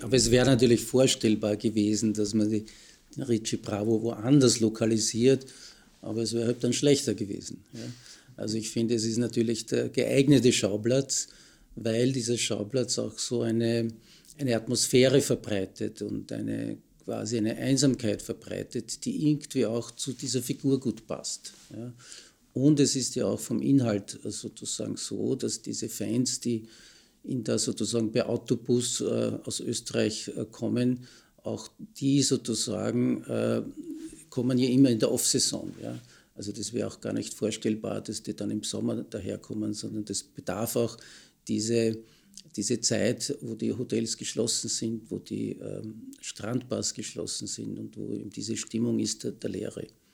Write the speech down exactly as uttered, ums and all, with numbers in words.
Aber es wäre natürlich vorstellbar gewesen, dass man die Ritchie Bravo woanders lokalisiert, aber es wäre halt dann schlechter gewesen. Ja. Also ich finde, es ist natürlich der geeignete Schauplatz, weil dieser Schauplatz auch so eine, eine Atmosphäre verbreitet und eine quasi eine Einsamkeit verbreitet, die irgendwie auch zu dieser Figur gut passt. Ja. Und es ist ja auch vom Inhalt sozusagen so, dass diese Fans, die in der sozusagen bei Autobus äh, aus Österreich äh, kommen, auch die sozusagen äh, kommen ja immer in der Off-Saison. Ja. Also das wäre auch gar nicht vorstellbar, dass die dann im Sommer daherkommen, sondern das bedarf auch diese, diese Zeit, wo die Hotels geschlossen sind, wo die ähm, Strandbars geschlossen sind und wo eben diese Stimmung ist der, der Leere.